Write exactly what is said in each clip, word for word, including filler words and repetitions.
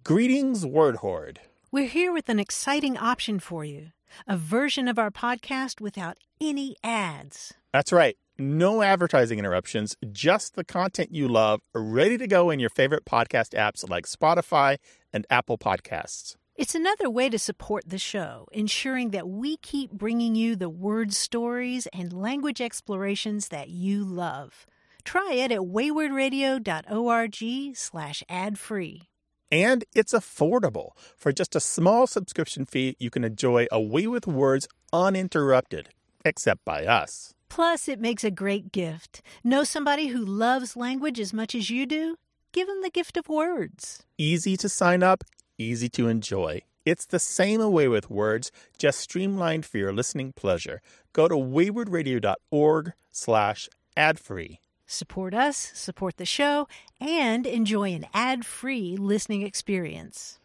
Greetings, Word Horde. We're here with an exciting option for you, a version of our podcast without any ads. That's right. No advertising interruptions, just the content you love, ready to go in your favorite podcast apps like Spotify and Apple Podcasts. It's another way to support the show, ensuring that we keep bringing you the word stories and language explorations that you love. Try it at waywardradio.org slash ad-free. And it's affordable. For just a small subscription fee, you can enjoy A Way with Words uninterrupted, except by us. Plus, it makes a great gift. Know somebody who loves language as much as you do? Give them the gift of words. Easy to sign up, easy to enjoy. It's the same A Way with Words, just streamlined for your listening pleasure. Go to waywardradio.org slash ad-free. Support us, support the show, and enjoy an ad-free listening experience.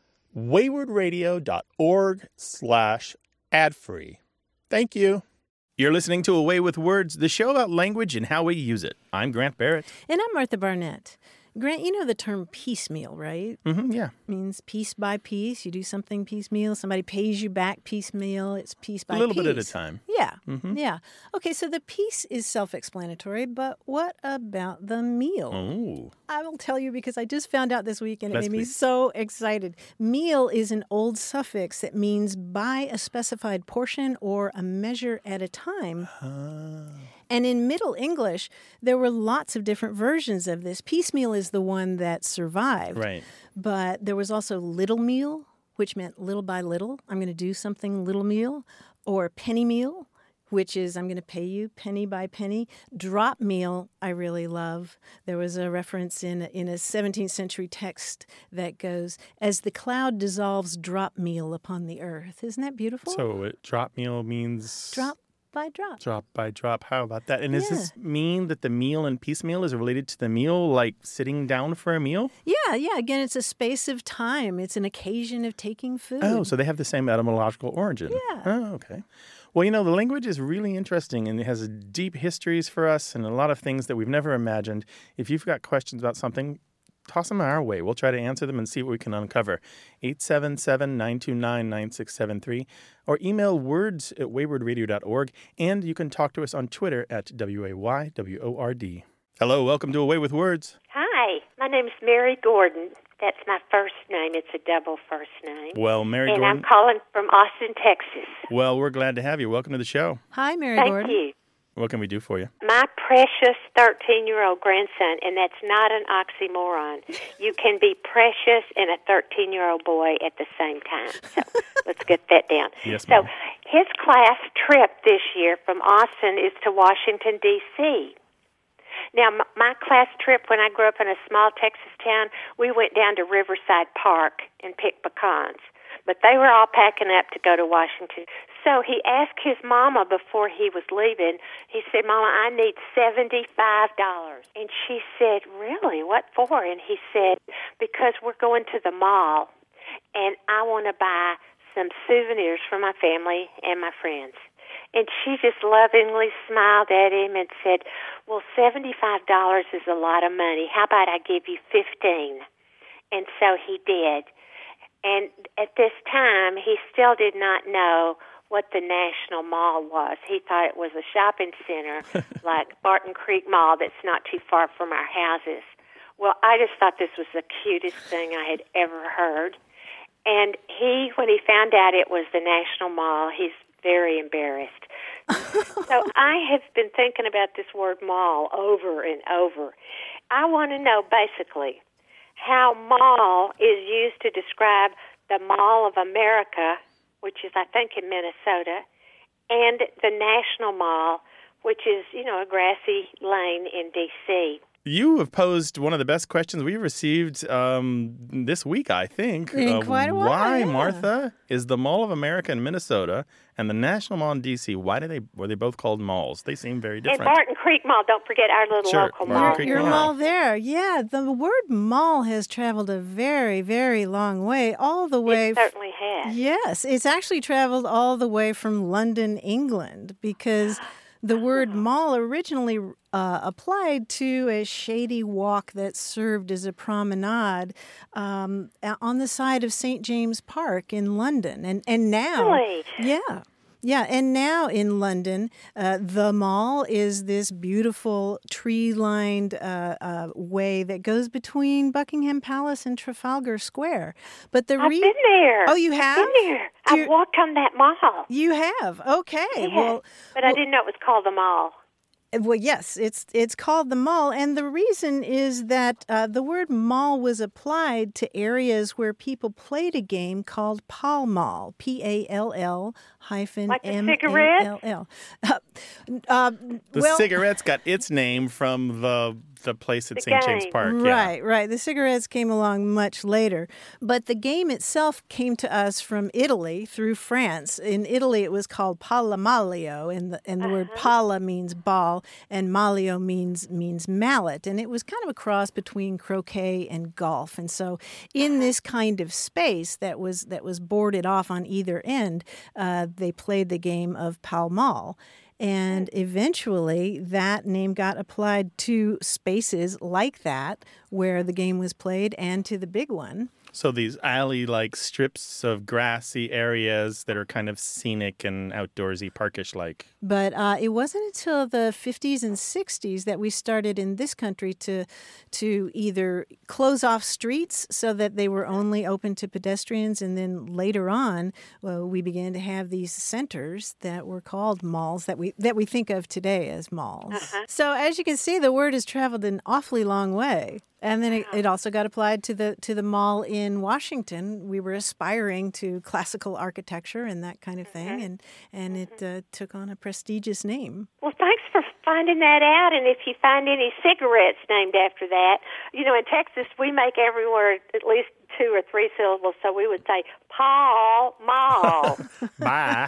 waywardradio.org slash ad-free. Thank you. You're listening to A Way with Words, the show about language and how we use it. I'm Grant Barrett. And I'm Martha Barnett. Grant, you know the term piecemeal, right? Mm-hmm, yeah. It means piece by piece. You do something piecemeal. Somebody pays you back piecemeal. It's piece by piece. A little bit at a time. Yeah, mm-hmm. yeah. Okay, so the piece is self-explanatory, but what about the meal? Oh. I will tell you because I just found out this week and it Let's made me please. so excited. Meal is an old suffix that means by a specified portion or a measure at a time. Uh. And in Middle English, there were lots of different versions of this. Piecemeal is the one that survived. Right. But there was also little meal, which meant little by little. I'm going to do something little meal. Or penny meal, which is I'm going to pay you penny by penny. Drop meal, I really love. There was a reference in, in a seventeenth century text that goes, as the cloud dissolves drop meal upon the earth. Isn't that beautiful? So it, drop meal means... Drop by drop. Drop by drop. How about that? And does Yeah. this mean that the meal and piecemeal is related to the meal, like sitting down for a meal? Yeah, yeah. Again, it's a space of time. It's an occasion of taking food. Oh, so they have the same etymological origin. Yeah. Oh, okay. Well, you know, the language is really interesting, and it has deep histories for us and a lot of things that we've never imagined. If you've got questions about something, toss them our way. We'll try to answer them and see what we can uncover. eight seven seven, nine two nine, nine six seven three or email words at waywardradio dot org, and you can talk to us on Twitter at W A Y W O R D. Hello, welcome to A Way with Words. Hi, my name is Mary Gordon. That's my first name. It's a double first name. Well, Mary and Gordon. I'm calling from Austin, Texas. Well, we're glad to have you. Welcome to the show. Hi, Mary Thank Gordon. you. What can we do for you? My precious thirteen-year-old grandson, and that's not an oxymoron. You can be precious and a thirteen-year-old boy at the same time. So let's get that down. Yes, so ma'am. his class trip this year from Austin is to Washington, D C Now, m- my class trip, when I grew up in a small Texas town, we went down to Riverside Park and picked pecans. But they were all packing up to go to Washington. So he asked his mama before he was leaving, he said, Mama, I need seventy-five dollars. And she said, really, what for? And he said, because we're going to the mall, and I want to buy some souvenirs for my family and my friends. And she just lovingly smiled at him and said, well, seventy-five dollars is a lot of money. How about I give you fifteen dollars? And so he did. And at this time, he still did not know what the National Mall was. He thought it was a shopping center like Barton Creek Mall that's not too far from our houses. Well, I just thought this was the cutest thing I had ever heard. And he, when he found out it was the National Mall, he's very embarrassed. So I have been thinking about this word mall over and over. I want to know, basically, how mall is used to describe the Mall of America, which is, I think, in Minnesota, and the National Mall, which is, you know, a grassy lane in D C You have posed one of the best questions we've received um, this week, I think. In Uh, quite a while, why, yeah. Martha, is the Mall of America in Minnesota and the National Mall in D C, why do they were they both called malls? They seem very And different. Barton Creek Mall, don't forget our little Sure, local Barton mall. Creek Your Mall. mall there. Yeah, the word mall has traveled a very, very long way, all the way. It certainly has. Yes, it's actually traveled all the way from London, England, because The word mall originally uh, applied to a shady walk that served as a promenade um, on the side of Saint James Park in London. And, and now, Really? yeah. Yeah, and now in London, uh, the Mall is this beautiful tree-lined uh, uh, way that goes between Buckingham Palace and Trafalgar Square. But the I've re- been there. Oh, you have? I've been there. Do I've you- walked on that mall. You have? Okay. Yeah, Well, but I didn't know it was called the mall. Well, yes, it's it's called the mall, and the reason is that uh, the word mall was applied to areas where people played a game called Pall Mall, P A L L hyphen Like the M A cigarettes? L L. Uh, uh, The well, cigarettes got its name from the the place at The Saint James game. Park. Yeah. Right, right. The cigarettes came along much later. But the game itself came to us from Italy through France. In Italy, it was called Palamalio, and the, and the word palla means ball, and malio means means mallet. And it was kind of a cross between croquet and golf. And so in this kind of space that was, that was boarded off on either end, uh, they played the game of Pall Mall. And eventually that name got applied to spaces like that where the game was played and to the big one. So these alley-like strips of grassy areas that are kind of scenic and outdoorsy, parkish-like. But uh, it wasn't until the fifties and sixties that we started in this country to to either close off streets so that they were only open to pedestrians, and then later on, well, we began to have these centers that were called malls that we that we think of today as malls. Uh-huh. So as you can see, the word has traveled an awfully long way. And then it, it also got applied to the to the mall in Washington. We were aspiring to classical architecture and that kind of thing, and and it uh, took on a prestigious name. Well, thanks for finding that out. And if you find any cigarettes named after that, you know, in Texas, we make every word at least two or three syllables, so we would say Paul Mall. Bye.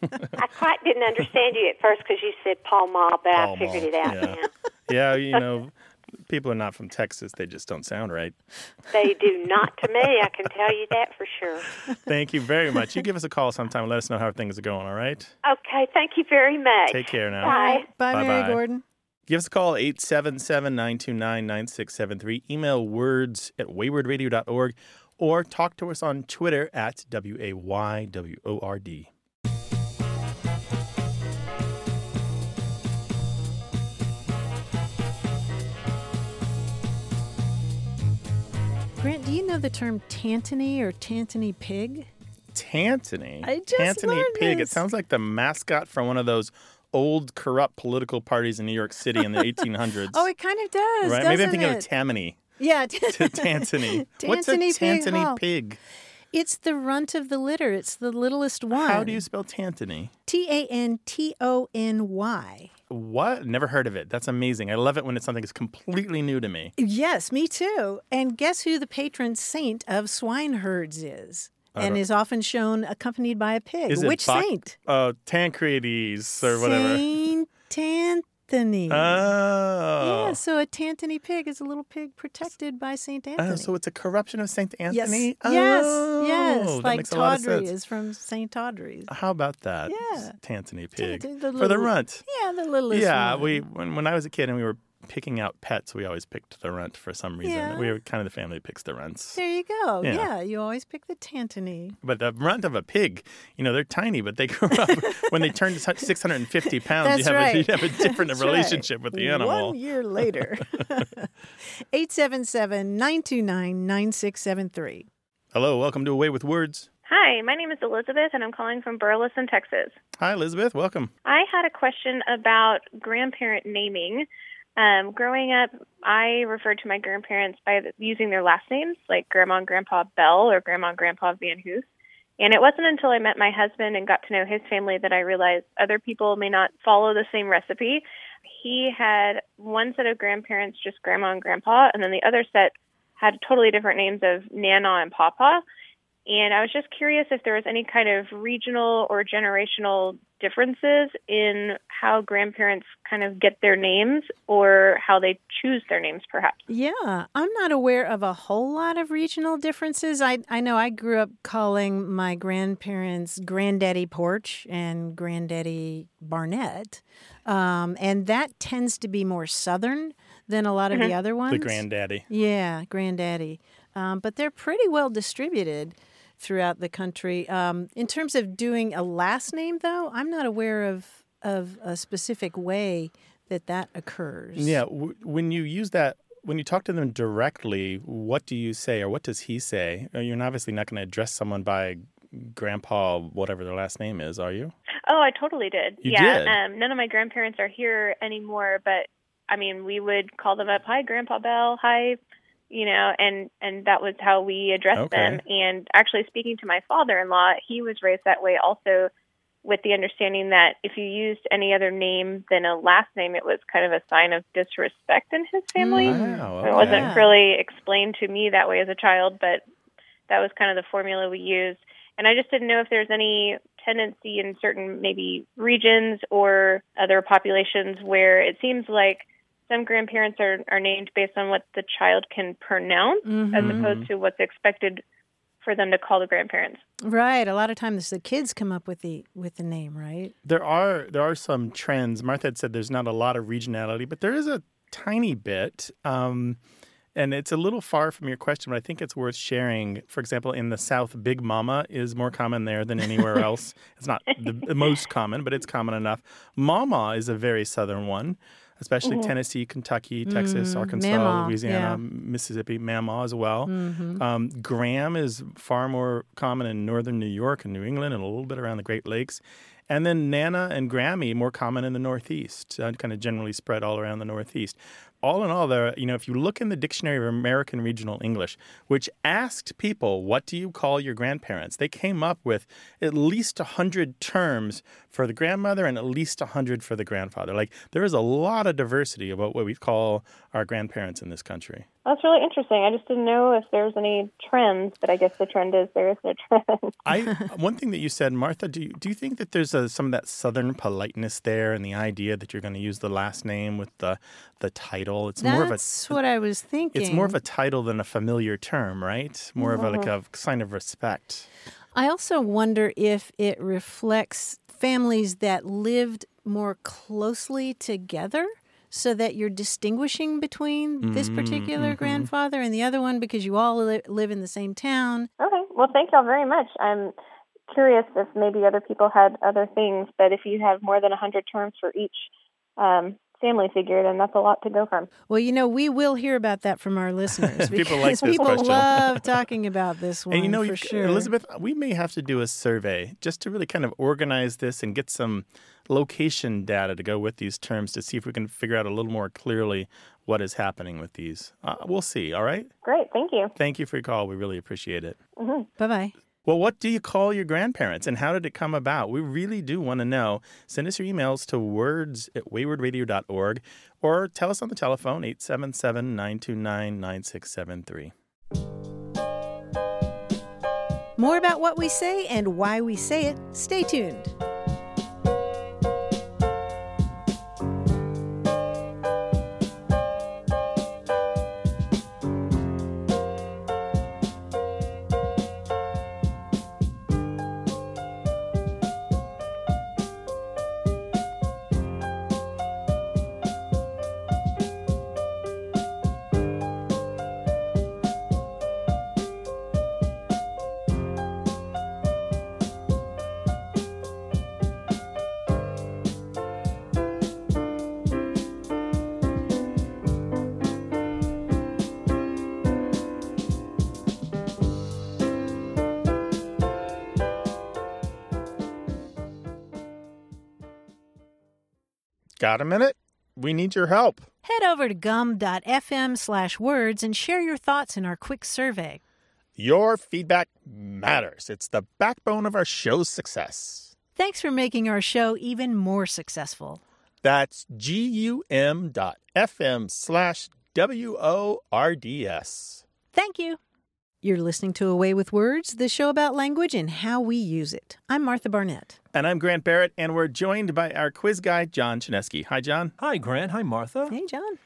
I quite didn't understand you at first because you said Paul Mall, but Pall I figured Mall, it out yeah. now. Yeah, you know, people are not from Texas. They just don't sound right. They do not to me, I can tell you that for sure. Thank you very much. You give us a call sometime and let us know how things are going, all right? Okay, thank you very much. Take care now. Bye. Bye, Mary Bye-bye. Gordon. Give us a call, eight seven seven, nine two nine, nine six seven three. Email words at wayward radio dot org or talk to us on Twitter at W A Y W O R D. Grant, do you know the term Tantony or Tantony pig? Tantony. I just Tantony learned Pig. this. It sounds like the mascot for one of those old corrupt political parties in New York City in the eighteen hundreds. Oh, it kind of does, right? doesn't Maybe I'm thinking it? of Tammany. Yeah. To Tantony. What's a Tantony Pig Tantony Hall. Pig? It's the runt of the litter. It's the littlest one. How do you spell Tantony? T A N T O N Y. What? Never heard of it. That's amazing. I love it when it's something that's completely new to me. Yes, me too. And guess who the patron saint of swineherds is? I And don't- is often shown accompanied by a pig. Is it Which Bac- saint? Uh, Tancredi's or whatever. Saint Anthony. Oh. Yeah, so a Tantony pig is a little pig protected by Saint Anthony. Oh, so it's a corruption of Saint yes, Anthony? yes, Oh, yes. that Like makes a lot of Tawdry sense. is from Saint Tawdry's. How about that? Yeah. Tantony Pig. Tant- the For the little- runt. Yeah, the littlest Yeah, one. we when, when I was a kid and we were picking out pets, we always picked the runt for some reason. Yeah. We were kind of the family that picks the runts. There you go. Yeah. Yeah. you always pick the Tantony. But the runt of a pig, you know, they're tiny, but they grow up. When they turn to six hundred fifty pounds, That's you, have right. a, you have a different That's relationship right. with the animal. One year later. eight seven seven, nine two nine, nine six seven three. Hello, welcome to Away with Words. Hi, my name is Elizabeth, and I'm calling from Burleson, Texas. Hi, Elizabeth. Welcome. I had a question about grandparent naming. Um, growing up, I referred to my grandparents by the, using their last names, like Grandma and Grandpa Bell or Grandma and Grandpa Van Hoos. And it wasn't until I met my husband and got to know his family that I realized other people may not follow the same recipe. He had one set of grandparents, just Grandma and Grandpa, and then the other set had totally different names of Nana and Papa. And I was just curious if there was any kind of regional or generational differences in how grandparents kind of get their names or how they choose their names, perhaps. Yeah, I'm not aware of a whole lot of regional differences. I I know I grew up calling my grandparents Granddaddy Porch and Granddaddy Barnett. Um, and that tends to be more Southern than a lot of Mm-hmm. the other ones. The granddaddy. Yeah, granddaddy. Um, but they're pretty well distributed throughout the country. Um, in terms of doing a last name, though, I'm not aware of, of a specific way that that occurs. Yeah, w- when you use that, when you talk to them directly, what do you say or what does he say? Uh, You're obviously not going to address someone by grandpa, whatever their last name is, are you? Oh, I totally did. You yeah. did? Um, none of my grandparents are here anymore, but I mean, we would call them up, "Hi, Grandpa Bell. Hi," you know, and and that was how we addressed Okay. them. And actually, speaking to my father-in-law, he was raised that way also, with the understanding that if you used any other name than a last name, it was kind of a sign of disrespect in his family. Wow, It okay. wasn't really explained to me that way as a child, but that was kind of the formula we used. And I just didn't know if there's any tendency in certain maybe regions or other populations where it seems like some grandparents are, are named based on what the child can pronounce Mhm. as opposed to what's expected for them to call the grandparents. Right. A lot of times the kids come up with the with the name, right? There are there are some trends. Martha had said there's not a lot of regionality, but there is a tiny bit. Um, and it's a little far from your question, but I think it's worth sharing. For example, in the South, Big Mama is more common there than anywhere else. It's not the, the most common, but it's common enough. Mama is a very Southern one, especially Mhm. Tennessee, Kentucky, Texas, Mhm. Arkansas, Mamaw, Louisiana, yeah. Mississippi, Mama as well. Mm-hmm. Um, Graham is far more common in northern New York and New England and a little bit around the Great Lakes. And then Nana and Grammy, more common in the Northeast, uh, kind of generally spread all around the Northeast. All in all, there, you know, if you look in the Dictionary of American Regional English, which asked people, what do you call your grandparents? They came up with at least one hundred terms for the grandmother and at least one hundred for the grandfather. Like, there is a lot of diversity about what we call our grandparents in this country. That's really interesting. I just didn't know if there's any trends, but I guess the trend is there is no trend. I one thing that you said, Martha, do you, do you think that there's a, some of that Southern politeness there and the idea that you're going to use the last name with the the title? It's more of a That's what I was thinking. it's more of a title than a familiar term, right? More of a, like a sign of respect. I also wonder if it reflects families that lived more closely together so that you're distinguishing between this particular mhm. grandfather and the other one because you all li- live in the same town. Okay. Well, thank y'all very much. I'm curious if maybe other people had other things, but if you have more than one hundred terms for each um, family figure, then that's a lot to go from. Well, you know, we will hear about that from our listeners. People because like this people question. love talking about this one And you know, for you- sure. Elizabeth, we may have to do a survey just to really kind of organize this and get some location data to go with these terms to see if we can figure out a little more clearly what is happening with these. Uh, we'll see, all right? Great. Thank you. Thank you for your call. We really appreciate it. Bye-bye. Well, what do you call your grandparents and how did it come about? We really do want to know. Send us your emails to words at wayward radio dot org or tell us on the telephone, eight seven seven, nine two nine, nine six seven three. More about what we say and why we say it. Stay tuned. Got a minute? We need your help. Head over to gum.fm slash words and share your thoughts in our quick survey. Your feedback matters. It's the backbone of our show's success. Thanks for making our show even more successful. That's G-U-M dot F-M slash W-O-R-D-S. Thank you. You're listening to Away with Words, the show about language and how we use it. I'm Martha Barnett. And I'm Grant Barrett, and we're joined by our quiz guy, John Chinesky. Hi, John. Hi, Grant. Hi, Martha. Hey, John.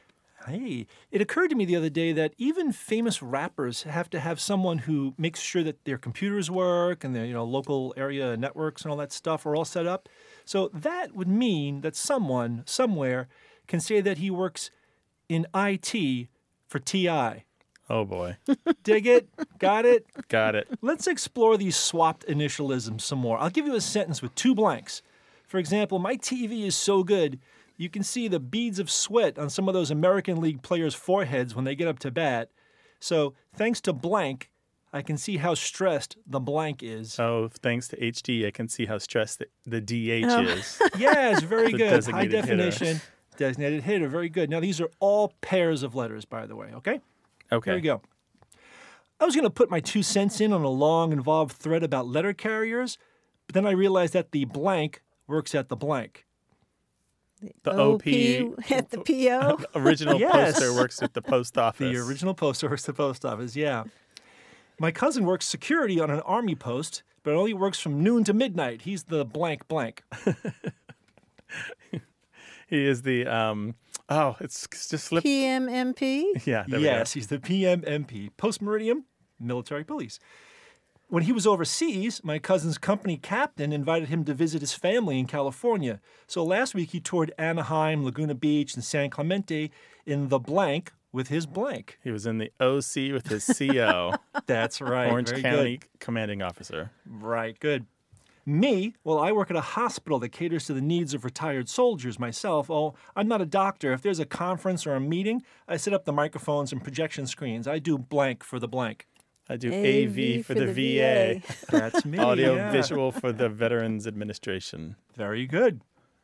Hey, it occurred to me the other day that even famous rappers have to have someone who makes sure that their computers work and their, you know, local area networks and all that stuff are all set up. So that would mean that someone, somewhere, can say that he works in I T for T I. Oh, boy. Dig it? Got it? Got it. Let's explore these swapped initialisms some more. I'll give you a sentence with two blanks. For example, my T V is so good, you can see the beads of sweat on some of those American League players' foreheads when they get up to bat. So thanks to blank, I can see how stressed the blank is. Oh, thanks to H D, I can see how stressed the, the D H Oh. is. Yes, very The good. High designated hitter. definition, designated hitter. Very good. Now, these are all pairs of letters, by the way, okay? Okay. Here we go. I was going to put my two cents in on a long, involved thread about letter carriers, but then I realized that the blank works at the blank. The O P at the P O. original Yes. poster works at the post office. The original poster works at the post office, yeah. My cousin works security on an army post, but only works from noon to midnight. He's the blank blank. He is the, um, oh, it's it's just slipped. P M M P. Yeah, there we Yes, he's the P M M P, Post Meridian Military Police. When he was overseas, my cousin's company captain invited him to visit his family in California. So last week he toured Anaheim, Laguna Beach, and San Clemente in the blank with his blank. go. He was in the O C with his C O, That's right. Orange very County Good. commanding officer. Right, good. Me, well, I work at a hospital that caters to the needs of retired soldiers myself. Oh, I'm not a doctor. If there's a conference or a meeting, I set up the microphones and projection screens. I do blank for the blank. I do A V for the V A. That's me. Audio yeah. visual for the Veterans Administration. Very good.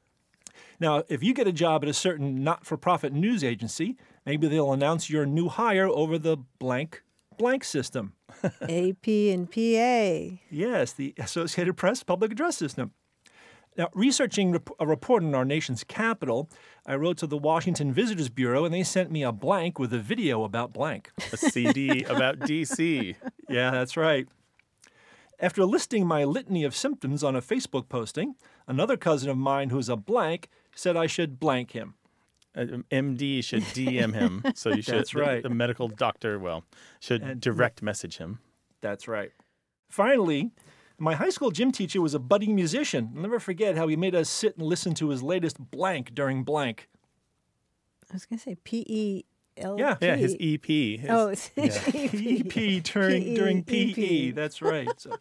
Now, if you get a job at a certain not-for-profit news agency, maybe they'll announce your new hire over the blank blank system. A P and P A. Yes, the Associated Press public address system. Now, researching rep- a report in our nation's capital, I wrote to the Washington Visitors Bureau, and they sent me a blank with a video about blank. A C D about D C. Yeah, that's right. After listing my litany of symptoms on a Facebook posting, another cousin of mine who's a blank said I should blank him. Uh, M D should D M him. So you should. That's right. The, the medical doctor, well, should And- direct message him. That's right. Finally, my high school gym teacher was a budding musician. I'll never forget how he made us sit and listen to his latest blank during blank. I was going to say P E L P. Yeah. Yeah, his E P. His, Oh, it's P P during, during P E. P E. That's right. So,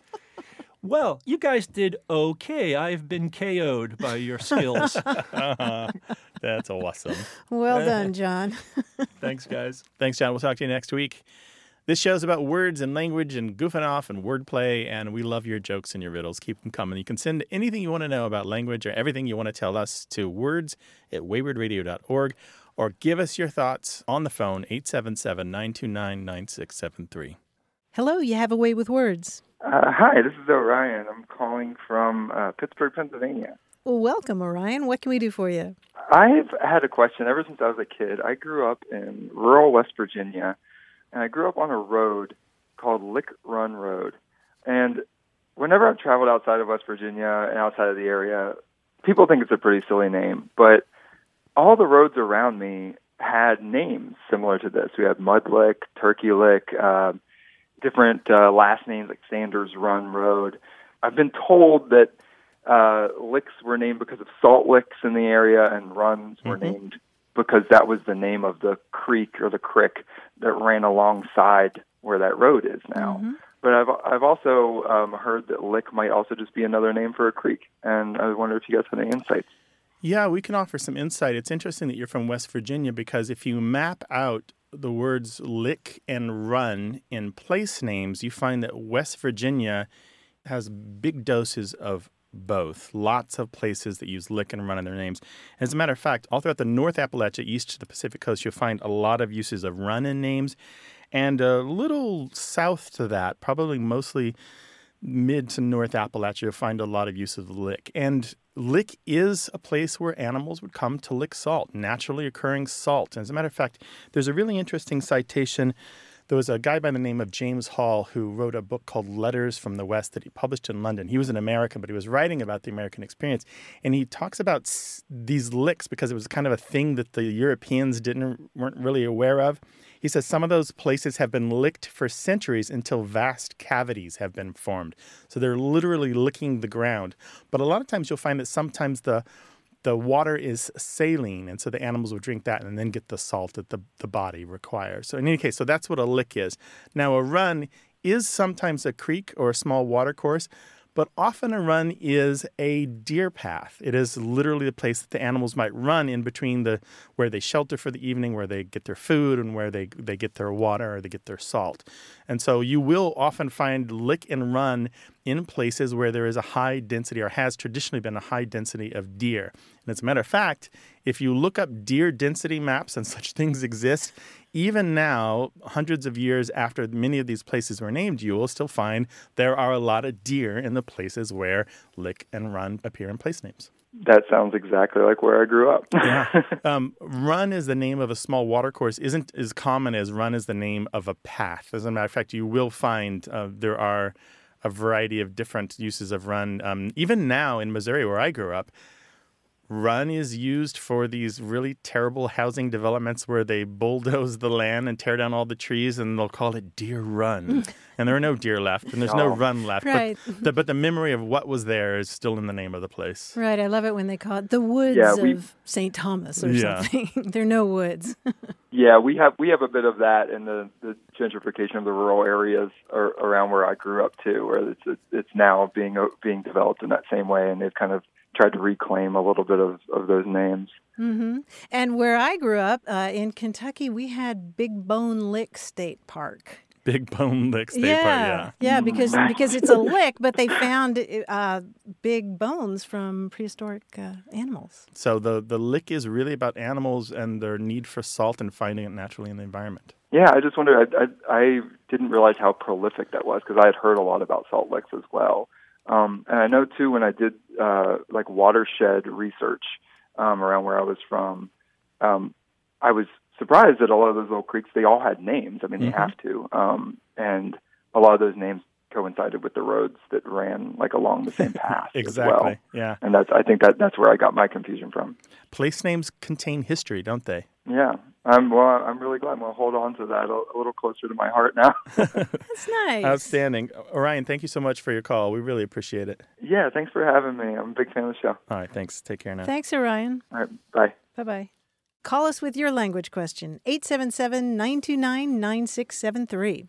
well, you guys did okay. I've been K O'd by your skills. uh-huh. That's awesome. Well done, John. Thanks, guys. Thanks, John. We'll talk to you next week. This show's about words and language and goofing off and wordplay, and we love your jokes and your riddles. Keep them coming. You can send anything you want to know about language or everything you want to tell us to words at wayward radio dot org, or give us your thoughts on the phone, eight seven seven, nine two nine, nine six seven three. Hello, you have a way with words. Uh, hi, this is Orion. I'm calling from uh, Pittsburgh, Pennsylvania. Well, welcome, Orion. What can we do for you? I've had a question ever since I was a kid. I grew up in rural West Virginia, and I grew up on a road called Lick Run Road. And whenever I've traveled outside of West Virginia and outside of the area, people think it's a pretty silly name. But all the roads around me had names similar to this. We had Mud Lick, Turkey Lick, uh, different uh, last names like Sanders Run Road. I've been told that uh, licks were named because of salt licks in the area, and runs were Mm-hmm. named because that was the name of the creek or the crick that ran alongside where that road is now. Mm-hmm. But I've I've also um, heard that lick might also just be another name for a creek, and I wonder if you guys have any insights. Yeah, we can offer some insight. It's interesting that you're from West Virginia because if you map out the words lick and run in place names, you find that West Virginia has big doses of both. Lots of places that use lick and run in their names. As a matter of fact, all throughout the North Appalachia, east to the Pacific Coast, you'll find a lot of uses of run in names. And a little south to that, probably mostly mid to North Appalachia, you'll find a lot of use of lick. And lick is a place where animals would come to lick salt, naturally occurring salt. As a matter of fact, there's a really interesting citation There was a guy by the name of James Hall who wrote a book called Letters from the West that he published in London. He was an American, but he was writing about the American experience. And he talks about s- these licks because it was kind of a thing that the Europeans didn't weren't really aware of. He says some of those places have been licked for centuries until vast cavities have been formed. So they're literally licking the ground. But a lot of times you'll find that sometimes the the water is saline, and so the animals will drink that and then get the salt that the, the body requires. So in any case, so that's what a lick is. Now, a run is sometimes a creek or a small water course, but often a run is a deer path. It is literally the place that the animals might run in between the where they shelter for the evening, where they get their food, and where they, they get their water or they get their salt. And so you will often find lick and run in places where there is a high density or has traditionally been a high density of deer. And as a matter of fact, if you look up deer density maps, and such things exist, even now, hundreds of years after many of these places were named, you will still find there are a lot of deer in the places where lick and run appear in place names. That sounds exactly like where I grew up. Yeah. Um, run is the name of a small water course isn't as common as run is the name of a path. As a matter of fact, you will find uh, there are a variety of different uses of run. Um, even now in Missouri, where I grew up, run is used for these really terrible housing developments where they bulldoze the land and tear down all the trees, and they'll call it Deer Run. And there are no deer left, and there's no Oh. run left. Right. But the, but the memory of what was there is still in the name of the place. Right. I love it when they call it the woods Yeah, we- of Saint Thomas or Yeah. something. There are no woods. Yeah, we have we have a bit of that in the, the gentrification of the rural areas ar- around where I grew up too, where it's it's now being being developed in that same way, and they've kind of tried to reclaim a little bit of, of those names. hmm And where I grew up uh, in Kentucky, we had Big Bone Lick State Park. Big Bone Lick State yeah, Park, yeah. yeah, because because it's a lick, but they found uh, big bones from prehistoric uh, animals. So the, the lick is really about animals and their need for salt and finding it naturally in the environment. Yeah, I just wondered. I, I, I didn't realize how prolific that was because I had heard a lot about salt licks as well. Um, and I know too when I did uh, like watershed research um, around where I was from, um, I was surprised that a lot of those little creeks, they all had names. I mean, Mm-hmm. they have to. Um, and a lot of those names coincided with the roads that ran like along the same path. Exactly, as well. yeah. And that's I think that that's where I got my confusion from. Place names contain history, don't they? Yeah. I'm well. I'm really glad. I'm gonna hold on to that a, a little closer to my heart now. That's nice. Outstanding. Orion, thank you so much for your call. We really appreciate it. Yeah. Thanks for having me. I'm a big fan of the show. All right, thanks. Take care now. Thanks, Orion. All right. Bye. Bye-bye. Call us with your language question, eight seven seven, nine two nine, nine six seven three.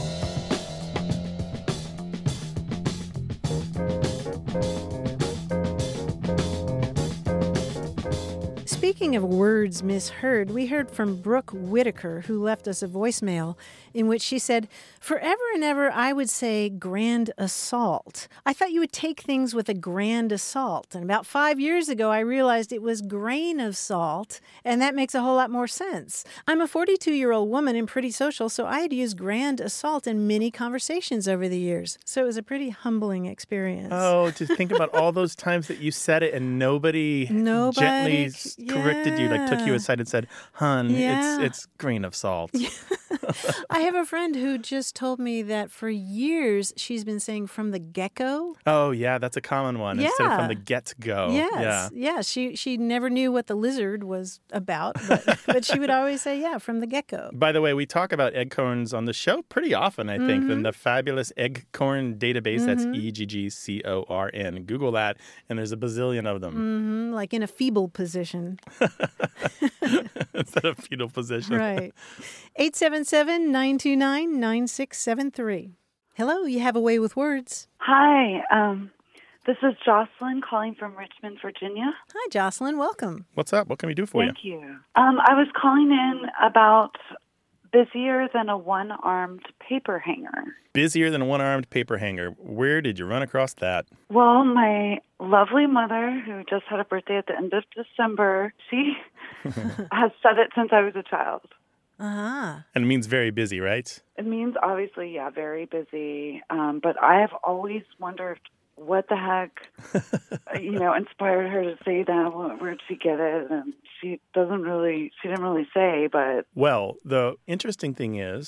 Speaking of words misheard, we heard from Brooke Whitaker, who left us a voicemail in which she said, "Forever and ever, I would say grand assault. I thought you would take things with a grand assault. And about five years ago, I realized it was grain of salt, and that makes a whole lot more sense. I'm a forty-two-year-old woman and pretty social, so I had used grand assault in many conversations over the years. So it was a pretty humbling experience." Oh, to think about all those times that you said it and nobody, Nobody gently c- corrected you, like took you yeah. aside and said, "Hun, Yeah. it's it's grain of salt." I have a friend who just told me that for years she's been saying from the get-go. Oh, yeah, that's a common one. Instead of Yeah. from the get-go. Yes. Yeah. Yeah. She she never knew what the lizard was about, but, but she would always say, yeah, from the get-go. By the way, we talk about eggcorns on the show pretty often, I think, than the fabulous Eggcorn database. That's E G G C O R N. Google that, and there's a bazillion of them. hmm like in a feeble position. Instead of fetal position. Right. eight seven seven, nine two nine, nine six seven three. Hello, you have a way with words. Hi, um, this is Jocelyn calling from Richmond, Virginia. Hi, Jocelyn. Welcome. What's up? What can we do for Thank you. Um, I was calling in about busier than a one-armed paper hanger. you? Busier than a one-armed paper hanger. Where did you run across that? Well, my lovely mother, who just had a birthday at the end of December, she has said it since I was a child. Uh-huh. And it means very busy, right? It means, obviously, yeah, very busy. Um, but I have always wondered what the heck, you know, inspired her to say that. Where- Where'd she get it? And she doesn't really, she didn't really say, but Well, the interesting thing is,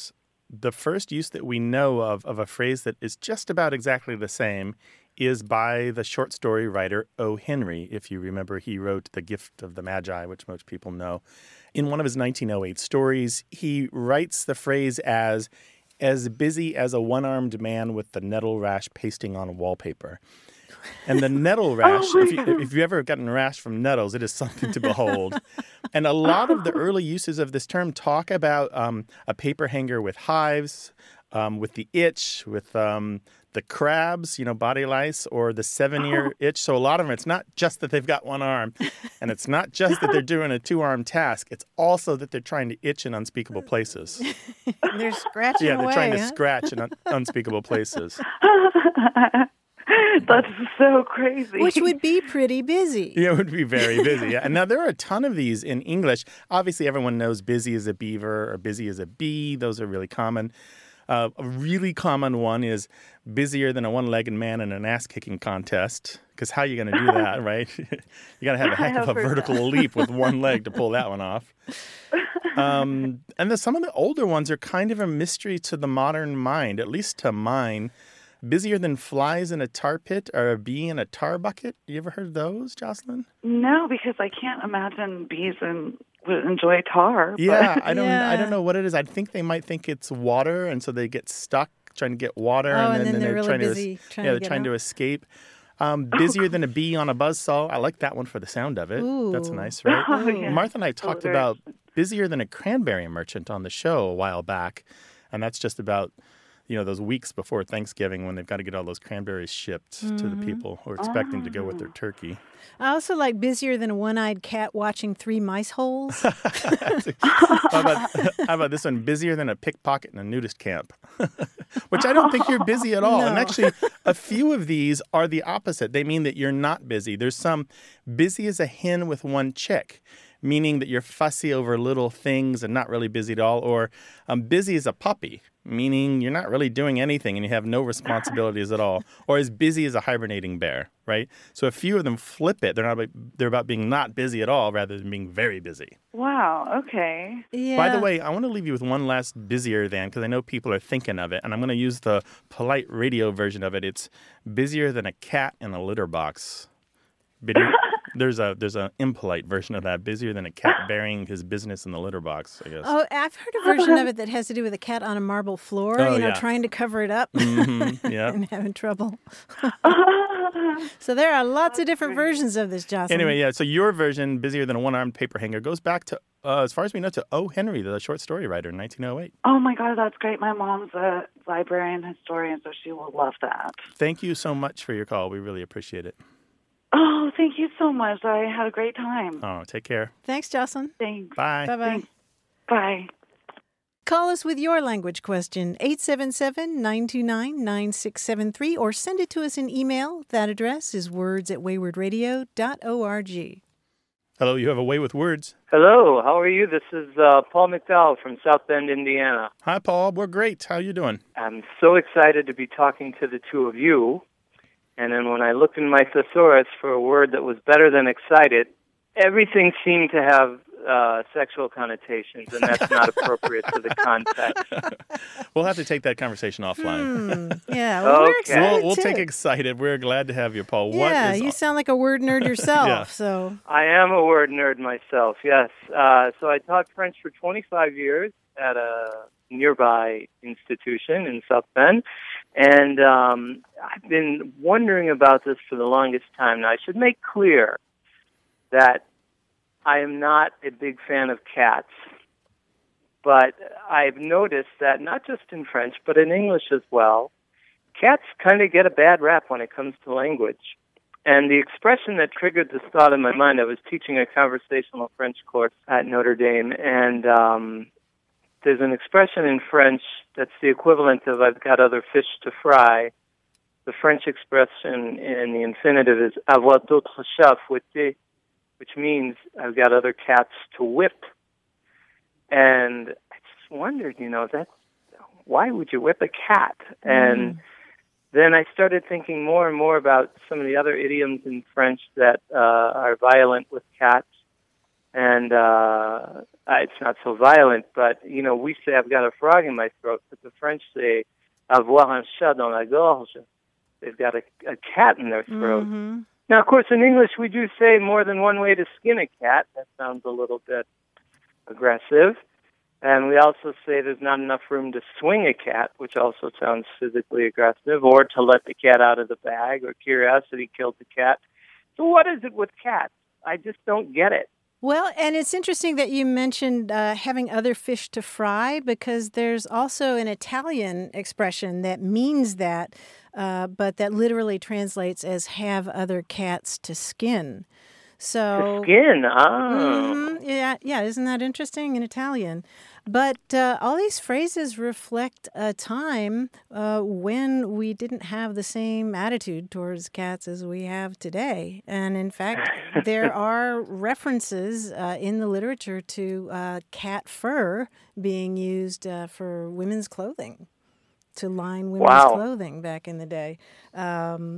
The first use that we know of of a phrase that is just about exactly the same is by the short story writer O. Henry. If you remember, he wrote The Gift of the Magi, which most people know. In one of his nineteen oh eight stories, he writes the phrase as, as busy as a one-armed man with the nettle rash pasting on wallpaper. And the nettle rash, Oh my if, you, if you've ever gotten rash from nettles, it is something to behold. And a lot of the early uses of this term talk about um, a paper hanger with hives, um, with the itch, with um, the crabs, you know, body lice, or the seven-ear itch. So a lot of them, it's not just that they've got one arm, and it's not just that they're doing a two-arm task. It's also that they're trying to itch in unspeakable places. They're scratching Yeah, they're away, trying to huh? scratch in un- unspeakable places. That's so crazy. Which would be pretty busy. Yeah, it would be very busy. Yeah. And now there are a ton of these in English. Obviously, everyone knows busy as a beaver or busy as a bee. Those are really common. Uh, a really common one is busier than a one-legged man in an ass-kicking contest. Because how are you going to do that, right? You got to have a heck of a I've heard vertical that. leap with one leg to pull that one off. Um, and the, some of the older ones are kind of a mystery to the modern mind, at least to mine. Busier than flies in a tar pit or a bee in a tar bucket. You ever heard of those, Jocelyn? No, because I can't imagine bees and would enjoy tar. but- Yeah, I don't. I Yeah. don't know what it is. I think they might think it's water, and so they get stuck trying to get water, Oh, and, and then they're really trying busy to es- trying yeah, to they're get trying out. to escape. Um, busier than a bee on a buzzsaw. I like that one for the sound of it. That's Ooh. nice, right? Oh, yeah. Martha and I talked very about busier than a cranberry merchant on the show a while back, and that's just about, you know, those weeks before Thanksgiving when they've got to get all those cranberries shipped to Mm-hmm. the people who are expecting to go with their turkey. I also like busier than a one-eyed cat watching three mice holes. How about, how about this one? Busier than a pickpocket in a nudist camp. Which I don't think you're busy at all. And No. actually, a few of these are the opposite. They mean that you're not busy. There's some busy as a hen with one chick, meaning that you're fussy over little things and not really busy at all. Or um, busy as a puppy, meaning you're not really doing anything and you have no responsibilities at all. Or as busy as a hibernating bear, right? So a few of them flip it. They're not about, they're about being not busy at all rather than being very busy. Wow, okay. Yeah. By the way, I want to leave you with one last busier than, because I know people are thinking of it, and I'm going to use the polite radio version of it. It's busier than a cat in a litter box. Busier- there's a there's an impolite version of that, busier than a cat burying his business in the litter box, I guess. Oh, I've heard a version of it that has to do with a cat on a marble floor, Oh, you know, yeah. trying to cover it up Mhm, yeah. and having trouble. So there are lots of different versions of this, Jocelyn. Anyway, yeah, so your version, busier than a one-armed paper hanger, goes back to, uh, as far as we know, to O. Henry, the short story writer in nineteen oh eight. Oh my God, that's great. My mom's a librarian historian, so she will love that. Thank you so much for your call. We really appreciate it. Oh, thank you so much. I had a great time. Oh, take care. Thanks, Jocelyn. Thanks. Bye. Bye-bye. Bye. Call us with your language question, eight seven seven, nine two nine, nine six seven three, or send it to us in email. That address is words at wayward radio dot org. Hello, you have a way with words. Hello, how are you? This is uh, Paul McDowell from South Bend, Indiana. Hi, Paul. We're great. How you doing? I'm so excited to be talking to the two of you. And then when I looked in my thesaurus for a word that was better than excited, everything seemed to have uh, sexual connotations, and that's not appropriate to the context. We'll have to take that conversation offline. Hmm. Yeah, well, we're Okay. excited We'll, we'll too. take excited. We're glad to have you, Paul. What Yeah, is you sound like a word nerd yourself. Yeah. So I am a word nerd myself, yes. Uh, so I taught French for twenty-five years at a nearby institution in South Bend. And um, I've been wondering about this for the longest time. Now, I should make clear that I am not a big fan of cats. But I've noticed that not just in French, but in English as well, cats kind of get a bad rap when it comes to language. And the expression that triggered this thought in my mind, I was teaching a conversational French course at Notre Dame, and um, there's an expression in French that's the equivalent of I've got other fish to fry. The French expression in the infinitive is avoir d'autres chats à fouetter, which means I've got other cats to whip. And I just wondered, you know, that why would you whip a cat? And then I started thinking more and more about some of the other idioms in French that uh, are violent with cats. and uh, it's not so violent. But, you know, we say, I've got a frog in my throat, but the French say, avoir un chat dans la gorge. They've got a, a cat in their throat. Mm-hmm. Now, of course, in English, we do say more than one way to skin a cat. That sounds a little bit aggressive. And we also say there's not enough room to swing a cat, which also sounds physically aggressive, or to let the cat out of the bag, or curiosity killed the cat. So what is it with cats? I just don't get it. Well, and it's interesting that you mentioned uh, having other fish to fry, because there's also an Italian expression that means that, uh, but that literally translates as have other cats to skin. So To skin, oh. Mm-hmm, yeah, yeah, isn't that interesting in Italian? But uh, all these phrases reflect a time uh, when we didn't have the same attitude towards cats as we have today. And in fact, there are references uh, in the literature to uh, cat fur being used uh, for women's clothing, to line women's Wow. clothing back in the day. Um,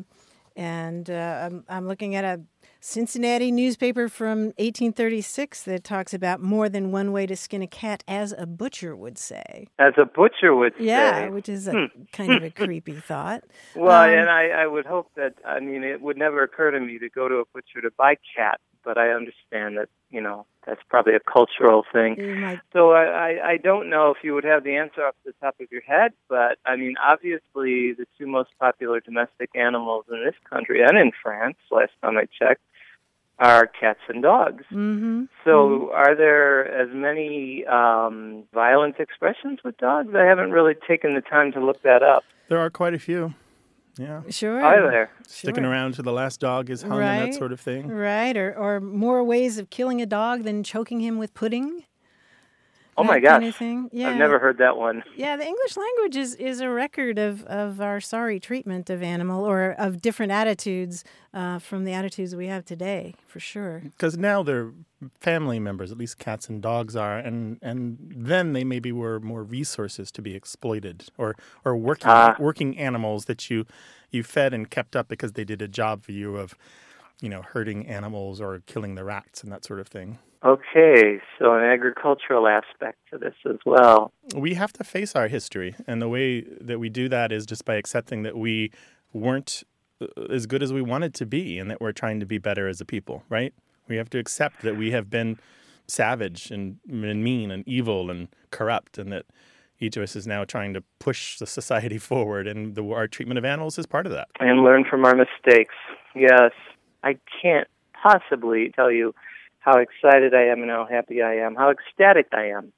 and uh, I'm, I'm looking at a Cincinnati newspaper from eighteen thirty-six that talks about more than one way to skin a cat, as a butcher would say. As a butcher would Yeah, say. which is a Hmm. kind of a creepy thought. Well, Um, and I, I would hope that, I mean, it would never occur to me to go to a butcher to buy cat, but I understand that, you know, that's probably a cultural thing. You might, So I, I, I don't know if you would have the answer off the top of your head, but, I mean, obviously the two most popular domestic animals in this country and in France, last time I checked, are cats and dogs. mm-hmm. So are there as many um, violent expressions with dogs? I haven't really taken the time to look that up. There are quite a few. Yeah. Sure. Are there? Sticking Sure. around to the last dog is hung and Right. that sort of thing. Right, or, or more ways of killing a dog than choking him with pudding. Oh, my That kind gosh. of thing. Yeah. I've never heard that one. Yeah, the English language is, is a record of, of our sorry treatment of animal, or of different attitudes uh, from the attitudes we have today, for sure. Because now they're family members, at least cats and dogs are, and, and then they maybe were more resources to be exploited, or or working Ah. working animals that you you fed and kept up because they did a job for you of, you know, hurting animals or killing the rats and that sort of thing. Okay, so an agricultural aspect to this as well. We have to face our history, and the way that we do that is just by accepting that we weren't uh, as good as we wanted to be, and that we're trying to be better as a people, right? We have to accept that we have been savage and, and mean and evil and corrupt, and that each of us is now trying to push the society forward, and the, our treatment of animals is part of that. And learn from our mistakes. Yes. I can't possibly tell you how excited I am and how happy I am, how ecstatic I am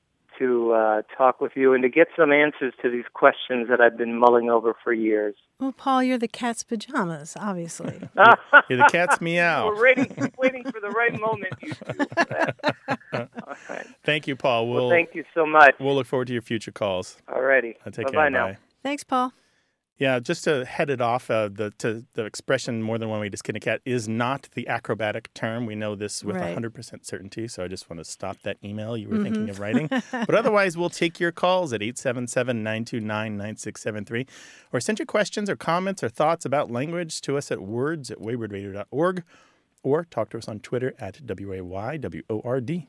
to uh, talk with you and to get some answers to these questions that I've been mulling over for years. Well, Paul, you're the cat's pajamas, obviously. You're the cat's meow. We're waiting, waiting for the right moment, you two. All right. Thank you, Paul. We'll, Well, thank you so much. we'll look forward to your future calls. All righty. Uh, Take Bye-bye care. now. Bye. Thanks, Paul. Yeah, just to head it off, uh, the to, the expression "more than one way to skin a cat" is not the acrobatic term. We know this with Right. one hundred percent certainty, so I just want to stop that email you were thinking of writing. But otherwise, we'll take your calls at eight seven seven, nine two nine, nine six seven three, or send your questions or comments or thoughts about language to us at words at wayward radio dot org, or talk to us on Twitter at W A Y W O R D.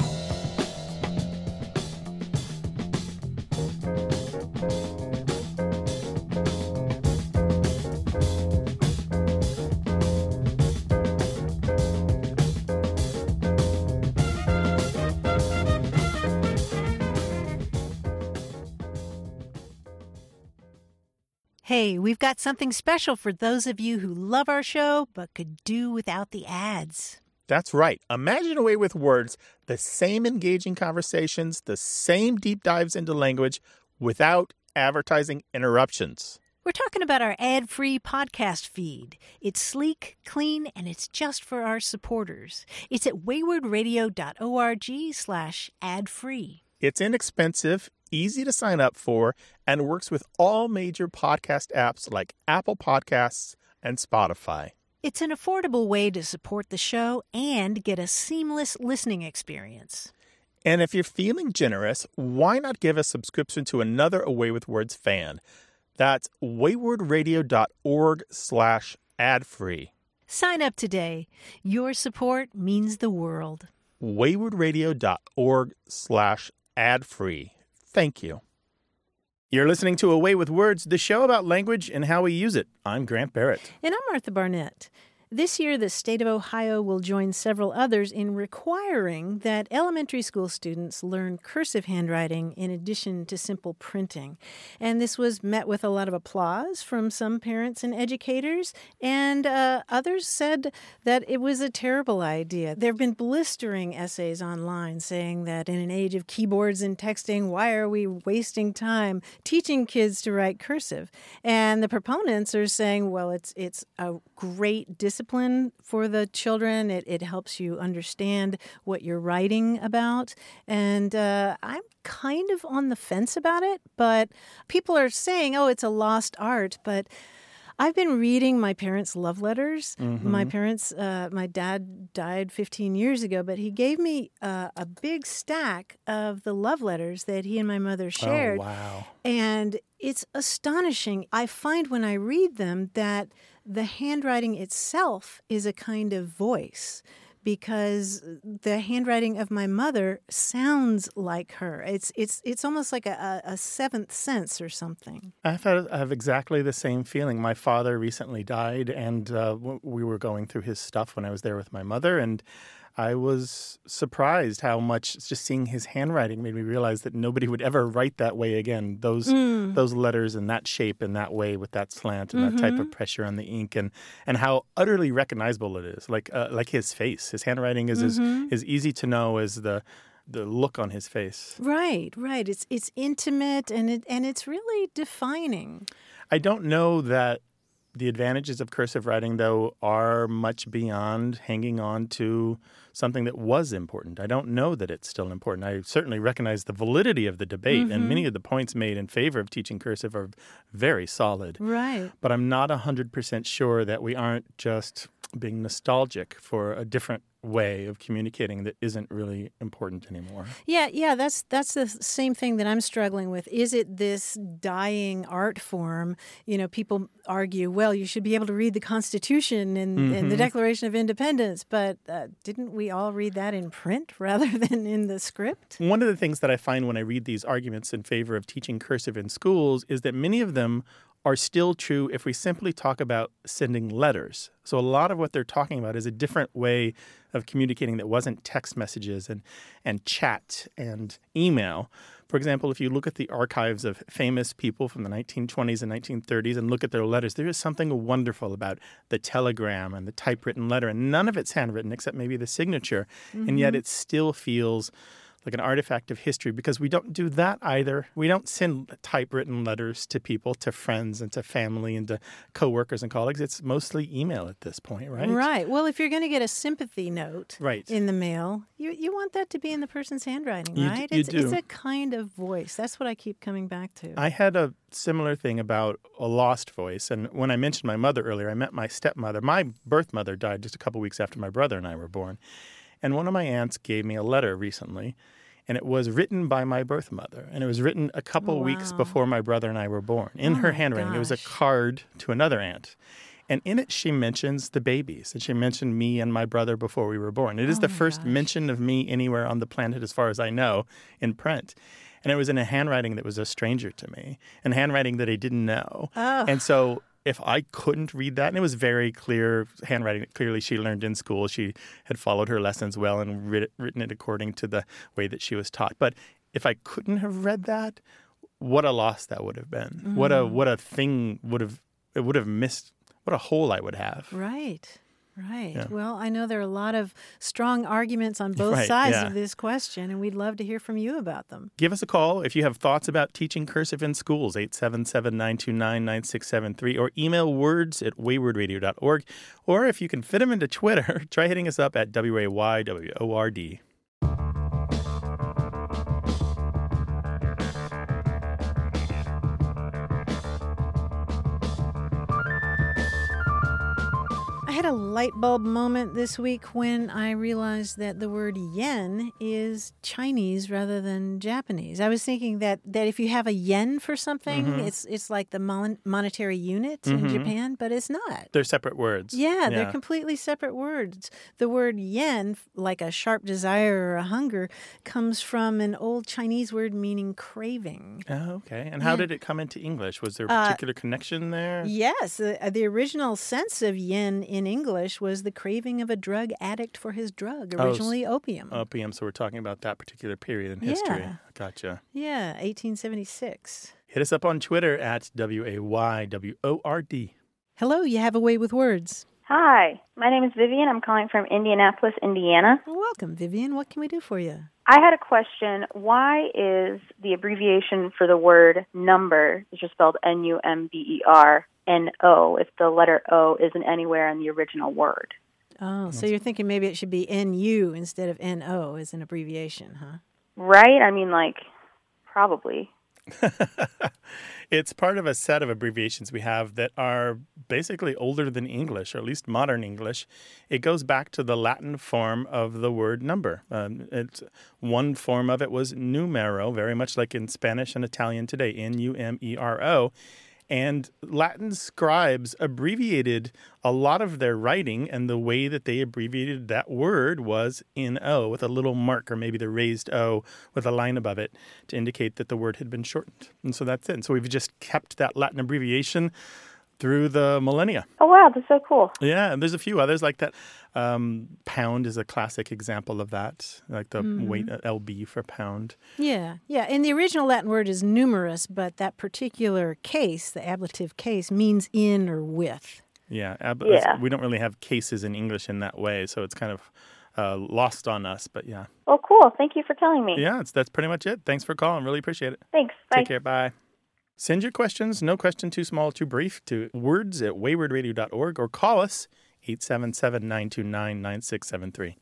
Hey, we've got something special for those of you who love our show but could do without the ads. That's right. Imagine a way with words, the same engaging conversations, the same deep dives into language without advertising interruptions. We're talking about our ad-free podcast feed. It's sleek, clean, and it's just for our supporters. It's at wayward radio dot org slash ad-free. It's inexpensive, easy to sign up for, and works with all major podcast apps like Apple Podcasts and Spotify. It's an affordable way to support the show and get a seamless listening experience. And if you're feeling generous, why not give a subscription to another Away with Words fan? That's wayward radio dot org slash ad free. Sign up today. Your support means the world. waywardradio.org slash ad-free. Thank you. You're listening to Away with Words, the show about language and how we use it. I'm Grant Barrett. And I'm Martha Barnett. This year, the state of Ohio will join several others in requiring that elementary school students learn cursive handwriting in addition to simple printing. And this was met with a lot of applause from some parents and educators, and uh, others said that it was a terrible idea. There have been blistering essays online saying that in an age of keyboards and texting, why are we wasting time teaching kids to write cursive? And the proponents are saying, well, it's it's a great discipline for the children. It, it helps you understand what you're writing about. And uh, I'm kind of on the fence about it, but people are saying, oh, it's a lost art. But I've been reading my parents' love letters. Mm-hmm. My parents, uh, my dad died fifteen years ago, but he gave me uh, a big stack of the love letters that he and my mother shared. Oh, wow. And it's astonishing. I find when I read them that the handwriting itself is a kind of voice, because the handwriting of my mother sounds like her. It's it's it's almost like a, a seventh sense or something. I've had, I have exactly the same feeling. My father recently died, and uh, we were going through his stuff when I was there with my mother, and I was surprised how much just seeing his handwriting made me realize that nobody would ever write that way again. Those mm. those letters in that shape and that way with that slant and mm-hmm. that type of pressure on the ink, and, and how utterly recognizable it is. Like uh, like his face, his handwriting is mm-hmm. as, as easy to know as the the look on his face. Right, right. It's it's intimate and it and it's really defining. I don't know that the advantages of cursive writing, though, are much beyond hanging on to something that was important. I don't know that it's still important. I certainly recognize the validity of the debate, mm-hmm. and many of the points made in favor of teaching cursive are very solid. Right. But I'm not one hundred percent sure that we aren't just being nostalgic for a different way of communicating that isn't really important anymore. Yeah, yeah, that's that's the same thing that I'm struggling with. Is it this dying art form? You know, people argue, well, you should be able to read the Constitution and, mm-hmm. and the Declaration of Independence, but uh, didn't we all read that in print rather than in the script? One of the things that I find when I read these arguments in favor of teaching cursive in schools is that many of them are still true if we simply talk about sending letters. So a lot of what they're talking about is a different way of communicating that wasn't text messages and, and chat and email. For example, if you look at the archives of famous people from the nineteen twenties and nineteen thirties and look at their letters, there is something wonderful about the telegram and the typewritten letter, and none of it's handwritten except maybe the signature, mm-hmm. and yet it still feels like an artifact of history, because we don't do that either. We don't send typewritten letters to people, to friends and to family and to coworkers and colleagues. It's mostly email at this point, right? Right. Well, if you're going to get a sympathy note right. in the mail, you you want that to be in the person's handwriting, you right? D- you it's, do. It's a kind of voice. That's what I keep coming back to. I had a similar thing about a lost voice. And when I mentioned my mother earlier, I meant my stepmother. My birth mother died just a couple weeks after my brother and I were born. And one of my aunts gave me a letter recently, and it was written by my birth mother. And it was written a couple wow. weeks before my brother and I were born. In oh her handwriting, gosh. It was a card to another aunt. And in it, she mentions the babies. And she mentioned me and my brother before we were born. It is oh the first gosh. mention of me anywhere on the planet, as far as I know, in print. And it was in a handwriting that was a stranger to me, and handwriting that I didn't know. Oh. And so if I couldn't read that, and it was very clear handwriting that clearly she learned in school, she had followed her lessons well and writ- written it according to the way that she was taught. But if I couldn't have read that, what a loss that would have been. Mm. What a what a thing would have it would have missed. What a hole I would have. Right. Right. Yeah. Well, I know there are a lot of strong arguments on both right, sides yeah. of this question, and we'd love to hear from you about them. Give us a call if you have thoughts about teaching cursive in schools, eight seven seven, nine two nine, nine six seven three, or email words at wayward radio dot org. Or if you can fit them into Twitter, try hitting us up at W A Y W O R D. I I had a light bulb moment this week when I realized that the word yen is Chinese rather than Japanese. I was thinking that, that if you have a yen for something, Mm-hmm. it's it's like the mon- monetary unit Mm-hmm. in Japan, but it's not. They're separate words. Yeah, they're completely separate words. The word yen, like a sharp desire or a hunger, comes from an old Chinese word meaning craving. Oh, okay. And how Yeah. did it come into English? Was there a Uh, particular connection there? Yes, uh, the original sense of yen in English was the craving of a drug addict for his drug, Oh, s- originally opium. Opium, so we're talking about that particular period in history. Yeah. Gotcha. Yeah, eighteen seventy-six. Hit us up on Twitter at W A Y W O R D. Hello, you have a way with words. Hi, my name is Vivian. I'm calling from Indianapolis, Indiana. Welcome, Vivian. What can we do for you? I had a question. Why is the abbreviation for the word number, which is spelled N U M B E R, N O, if the letter O isn't anywhere in the original word? Oh, so you're thinking maybe it should be N U instead of N O as an abbreviation, huh? Right? I mean, like, probably. It's part of a set of abbreviations we have that are basically older than English, or at least modern English. It goes back to the Latin form of the word number. Um, it's, one form of it was numero, very much like in Spanish and Italian today, N U M E R O. And Latin scribes abbreviated a lot of their writing, and the way that they abbreviated that word was N O with a little mark, or maybe the raised O with a line above it to indicate that the word had been shortened. And so that's it. And so we've just kept that Latin abbreviation through the millennia. Oh, wow, that's so cool. Yeah, and there's a few others like that. Um, pound is a classic example of that, like the Mhm. weight, uh, L B for pound. Yeah, yeah. And the original Latin word is numerous, but that particular case, the ablative case, means in or with. Yeah, ab- Yeah. we don't really have cases in English in that way, so it's kind of uh, lost on us. But yeah, Oh, cool. Thank you for telling me. yeah, it's, that's pretty much it. Thanks for calling. Really appreciate it. Thanks. Bye. Take care. Bye. Send your questions, no question too small, too brief, to words at wayward radio dot org or call us eight seven seven, nine two nine, nine six seven three.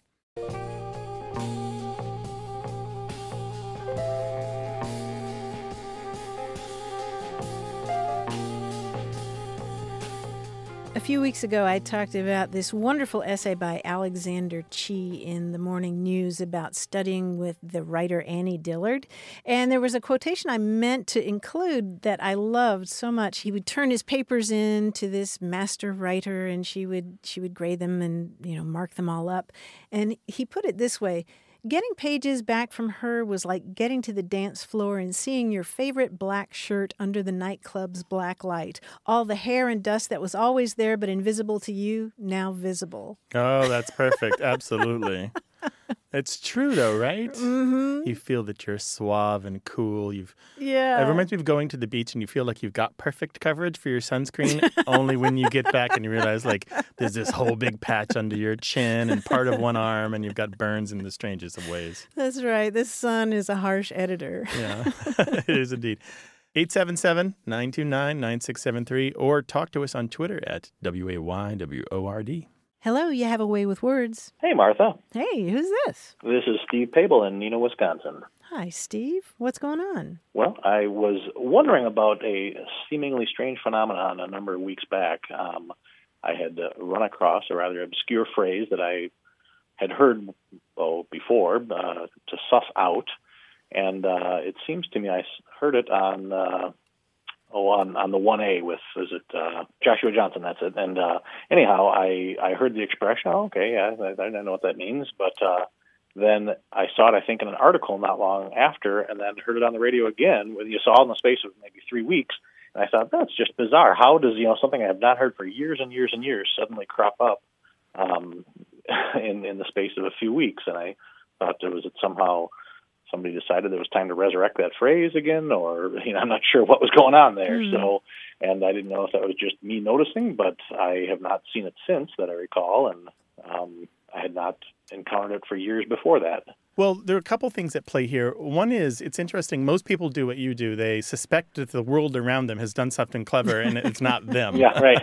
A few weeks ago, I talked about this wonderful essay by Alexander Chee in the Morning News about studying with the writer Annie Dillard. And there was a quotation I meant to include that I loved so much. He would turn his papers in to this master writer, and she would she would grade them and, you know, mark them all up. And he put it this way: getting pages back from her was like getting to the dance floor and seeing your favorite black shirt under the nightclub's black light. All the hair and dust that was always there but invisible to you, now visible. Oh, that's perfect. Absolutely. It's true, though, right? Mm-hmm. You feel that you're suave and cool. You've Yeah. It reminds me of going to the beach and you feel like you've got perfect coverage for your sunscreen, only when you get back and you realize, like, there's this whole big patch under your chin and part of one arm, and you've got burns in the strangest of ways. That's right. The sun is a harsh editor. Yeah, it is indeed. eight seven seven, nine two nine, nine six seven three, or talk to us on Twitter at W A Y W O R D. Hello, you have a way with words. Hey, Martha. Hey, who's this? This is Steve Pable in Neenah, Wisconsin. Hi, Steve. What's going on? Well, I was wondering about a seemingly strange phenomenon a number of weeks back. Um, I had uh, run across a rather obscure phrase that I had heard oh, before, uh, to suss out, and uh, it seems to me I heard it on... Uh, Oh, on, on the one A with, is it uh, Joshua Johnson, that's it. And uh, anyhow, I, I heard the expression, oh, okay, yeah, I, I don't know what that means. But uh, then I saw it, I think, in an article not long after, and then heard it on the radio again, when you saw it in the space of maybe three weeks. And I thought, that's just bizarre. How does, you know, something I have not heard for years and years and years suddenly crop up um, in, in the space of a few weeks? And I thought, there was it somehow... somebody decided it was time to resurrect that phrase again, or, you know, I'm not sure what was going on there. Mm. So, and I didn't know if that was just me noticing, but I have not seen it since that I recall, and um, I had not encountered it for years before that. Well, there are a couple things at play here. One is, it's interesting, most people do what you do. They suspect that the world around them has done something clever, and it's not them. Yeah, right.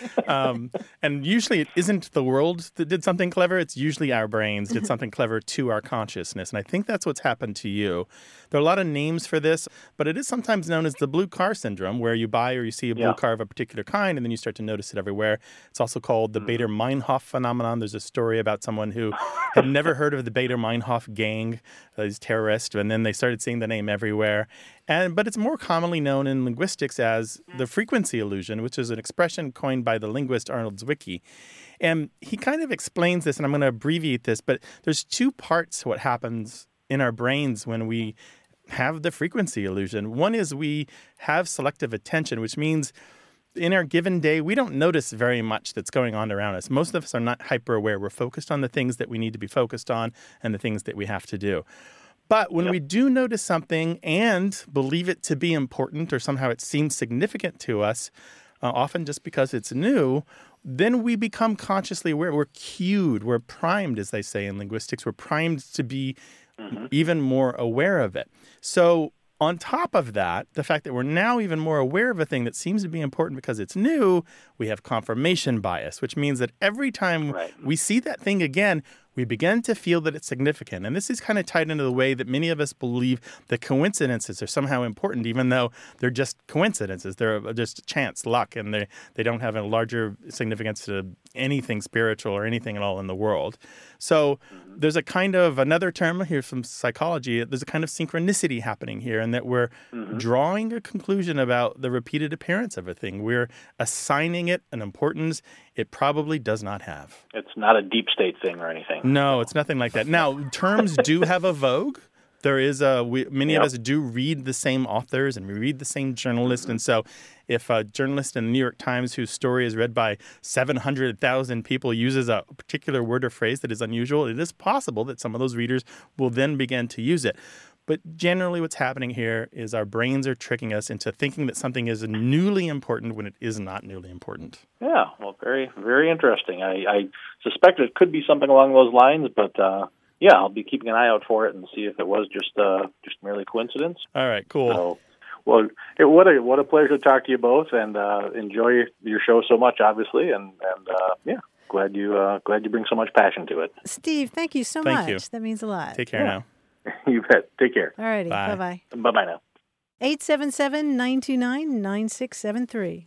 um, and usually it isn't the world that did something clever. It's usually our brains did something clever to our consciousness. And I think that's what's happened to you. There are a lot of names for this, but it is sometimes known as the blue car syndrome, where you buy or you see a blue Yeah. car of a particular kind, and then you start to notice it everywhere. It's also called the Bader-Meinhof phenomenon. There's a story about someone who had never heard of the Bader-Meinhof gang, uh, these terrorists, and then they started seeing the name everywhere. And but it's more commonly known in linguistics as the frequency illusion, which is an expression coined by the linguist Arnold Zwicky. And he kind of explains this, and I'm going to abbreviate this, but there's two parts to what happens in our brains when we have the frequency illusion. One is we have selective attention, which means in our given day, we don't notice very much that's going on around us. Most of us are not hyper aware. We're focused on the things that we need to be focused on and the things that we have to do. But when yep. we do notice something and believe it to be important, or somehow it seems significant to us, uh, often just because it's new, then we become consciously aware. We're cued. We're primed, as they say in linguistics. We're primed to be mm-hmm. even more aware of it. So on top of that, the fact that we're now even more aware of a thing that seems to be important because it's new, we have confirmation bias, which means that every time right. we see that thing again, we begin to feel that it's significant. And this is kind of tied into the way that many of us believe that coincidences are somehow important, even though they're just coincidences. They're just chance, luck, and they, they don't have a larger significance to anything spiritual or anything at all in the world. So there's a kind of, another term here from psychology, there's a kind of synchronicity happening here, in that we're mm-hmm. drawing a conclusion about the repeated appearance of a thing. We're assigning it an importance it probably does not have. It's not a deep state thing or anything. No, it's nothing like that. Now, terms do have a vogue. There is a, we, many yep. of us do read the same authors and we read the same journalists. Mm-hmm. And so if a journalist in the New York Times whose story is read by seven hundred thousand people uses a particular word or phrase that is unusual, it is possible that some of those readers will then begin to use it. But generally what's happening here is our brains are tricking us into thinking that something is newly important when it is not newly important. Yeah, well, very, very interesting. I, I suspect it could be something along those lines, but uh, yeah, I'll be keeping an eye out for it and see if it was just uh, just merely coincidence. All right, cool. So, well, it, what a what a pleasure to talk to you both, and uh, enjoy your show so much, obviously, and and uh, yeah, glad you uh, glad you bring so much passion to it. Steve, thank you so thank much. You. That means a lot. Take care yeah. now. You bet. Take care. All righty. Bye. Bye-bye. Bye-bye now. eight seven seven, nine two nine, nine six seven three.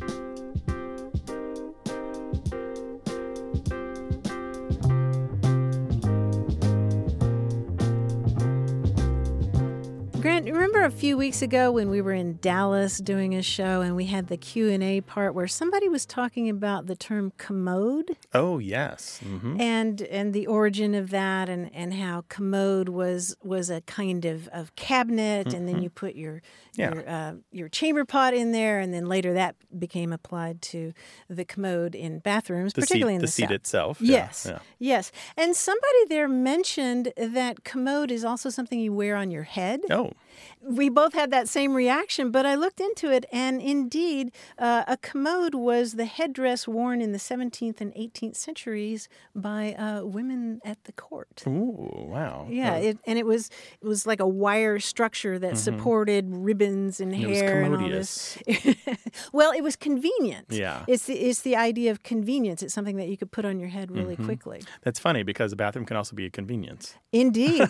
Grant, remember a few weeks ago when we were in Dallas doing a show and we had the Q and A part where somebody was talking about the term commode? Oh, yes. Mm-hmm. And and the origin of that, and, and how commode was was a kind of, of cabinet, mm-hmm. and then you put your yeah. your, uh, your chamber pot in there, and then later that became applied to the commode in bathrooms, the particularly seat, in the, the seat South. itself. Yes, yeah, yeah. yes. And somebody there mentioned that commode is also something you wear on your head. Oh. We both had that same reaction, but I looked into it, and indeed, uh, a commode was the headdress worn in the seventeenth and eighteenth centuries by uh, women at the court. Ooh, wow. Yeah, oh. it, and it was it was like a wire structure that mm-hmm. supported ribbons and it hair was and all this. Well, it was convenient. Yeah. It's the, it's the idea of convenience. It's something that you could put on your head really mm-hmm. quickly. That's funny because a bathroom can also be a convenience. Indeed.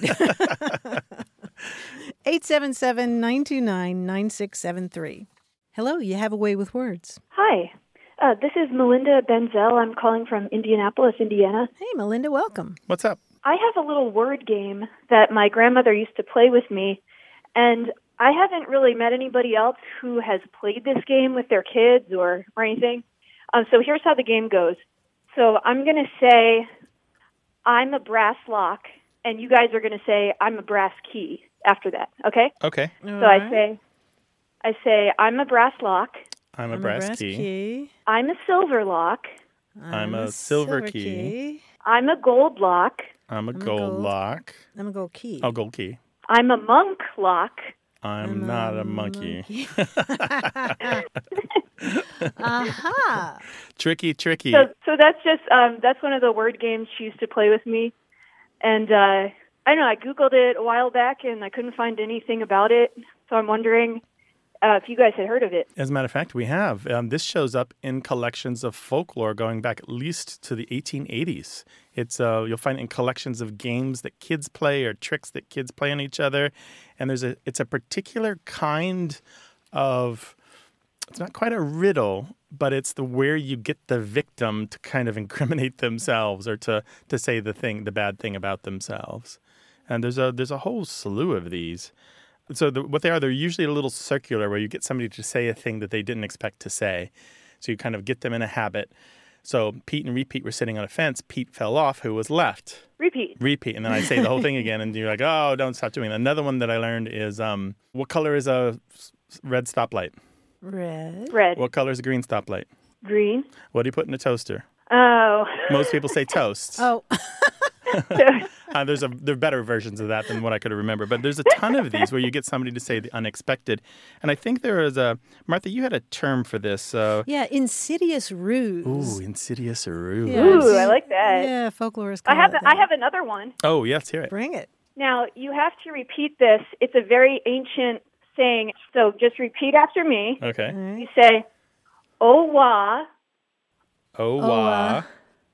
eight seven seven, nine two nine, nine six seven three. Hello, you have a way with words. Hi, uh, this is Melinda Benzel. I'm calling from Indianapolis, Indiana. Hey, Melinda, welcome. What's up? I have a little word game that my grandmother used to play with me, and I haven't really met anybody else who has played this game with their kids or, or anything. Um, so here's how the game goes. So I'm going to say, I'm a brass lock, and you guys are going to say, I'm a brass key after that, okay? Okay. All so right. I say, I say, I'm a brass lock. I'm a, I'm brass, a brass key. key. I'm a silver lock. I'm, I'm a, a silver, silver key. key. I'm a gold lock. I'm a I'm gold, a gold lock. I'm a gold key. Oh, gold key. I'm a monk lock. I'm, I'm not a, a monkey. monkey. Aha. Tricky, tricky. So, so that's just um, that's one of the word games she used to play with me, and uh, I don't know, I Googled it a while back and I couldn't find anything about it. So I'm wondering uh, if you guys had heard of it. As a matter of fact, we have. Um, this shows up in collections of folklore going back at least to the eighteen eighties. It's uh, you'll find it in collections of games that kids play or tricks that kids play on each other. And there's a it's a particular kind of, it's not quite a riddle, but it's the where you get the victim to kind of incriminate themselves or to, to say the thing, the bad thing about themselves. And there's a there's a whole slew of these. So the, what they are, they're usually a little circular where you get somebody to say a thing that they didn't expect to say. So you kind of get them in a habit. So Pete and Repeat were sitting on a fence. Pete fell off. Who was left? Repeat. Repeat. And then I say the whole thing again, and you're like, oh, don't stop doing that. Another one that I learned is, um, what color is a red stoplight? Red. Red. What color is a green stoplight? Green. What do you put in a toaster? Oh. Most people say toast. Oh. uh, there's a there are better versions of that than what I could remember, but there's a ton of these where you get somebody to say the unexpected, and I think there is a Martha. You had a term for this. Uh, Yeah, insidious ruse. Ooh, insidious ruse. Yeah. Ooh, I like that. Yeah, folklorists I call have it I that. have another one. Oh, yeah, let's hear it. Bring it. Now, you have to repeat this. It's a very ancient saying, so just repeat after me. Okay. You say, Owa Owa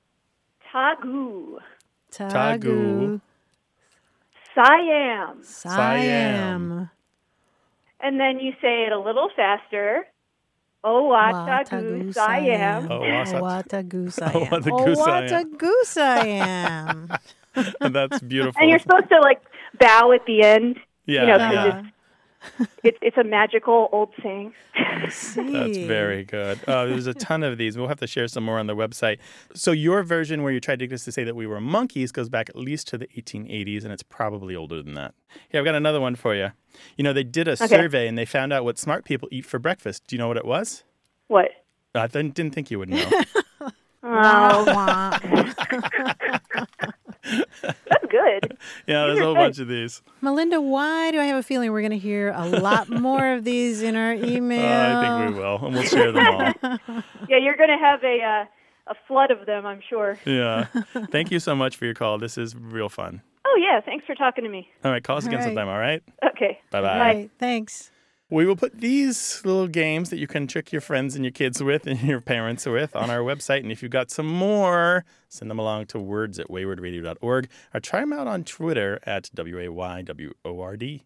Tagu Tagu Siam. Siam. And then you say it a little faster. Owa Tagu Siam. Owatagu Siam. Owatagu Siam. That's beautiful. And you're supposed to, like, bow at the end. Yeah. You know, yeah. because it's, it's, it's a magical old saying. That's very good. Uh, there's a ton of these. We'll have to share some more on the website. So your version where you tried to get us to say that we were monkeys goes back at least to the eighteen eighties, and it's probably older than that. Here, I've got another one for you. You know, they did a Okay. survey, and they found out what smart people eat for breakfast. Do you know what it was? What? I th- didn't think you would know. Oh. That's good. Yeah, there's a whole bunch of these. Melinda, why do I have a feeling we're going to hear a lot more of these in our email? Uh, I think we will, and we'll share them all. Yeah, you're going to have a uh, a flood of them, I'm sure. Yeah. Thank you so much for your call. This is real fun. Oh, yeah. Thanks for talking to me. All right, call us All again right. sometime, all right? Okay. Bye-bye. All right, thanks. We will put these little games that you can trick your friends and your kids with and your parents with on our website. And if you've got some more, send them along to words at wayward radio dot org or try them out on Twitter at W A Y W O R D.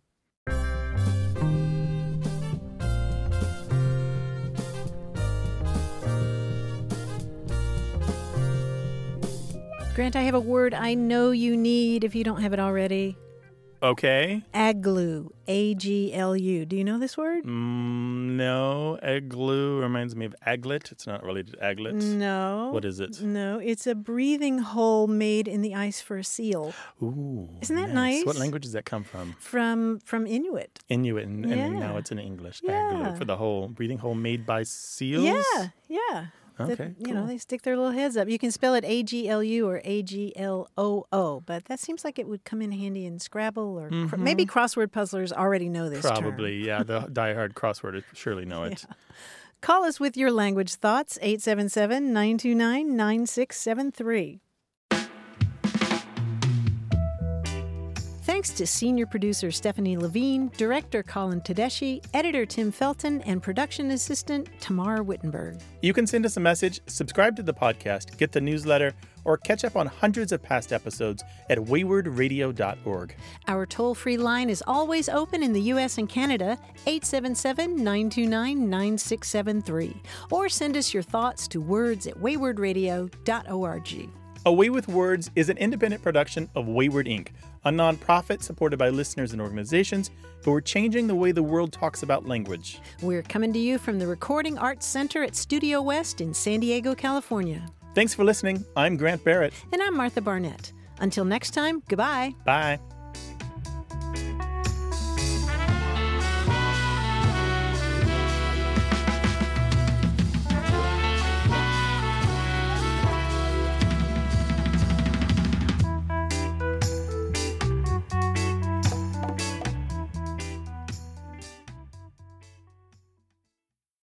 Grant, I have a word I know you need if you don't have it already. Okay. Aglu. A G L U. Do you know this word? Mm, no. Egg glue reminds me of aglet. It's not related to aglet. No. What is it? No, it's a breathing hole made in the ice for a seal. Ooh. Isn't that nice? What language does that come from? From from Inuit. Inuit, and, and Yeah. now it's in English. Yeah. Aglu, for the whole breathing hole made by seals? Yeah, yeah. Okay, That, you cool. know, they stick their little heads up. You can spell it A G L U or A G L O O, but that seems like it would come in handy in Scrabble or cr- Mhm. maybe crossword puzzlers already know this term. Probably, yeah. The diehard crossword surely know it. Call us with your language thoughts, eight seven seven, nine two nine, nine six seven three. Thanks to senior producer Stephanie Levine, director Colin Tedeschi, editor Tim Felton, and production assistant Tamara Wittenberg. You can send us a message, subscribe to the podcast, get the newsletter, or catch up on hundreds of past episodes at wayward radio dot org. Our toll-free line is always open in the U S and Canada, eight seven seven, nine two nine, nine six seven three. Or send us your thoughts to words at wayward radio dot org. Away with Words is an independent production of Wayward Incorporated, a nonprofit supported by listeners and organizations who are changing the way the world talks about language. We're coming to you from the Recording Arts Center at Studio West in San Diego, California. Thanks for listening. I'm Grant Barrett. And I'm Martha Barnett. Until next time, goodbye. Bye.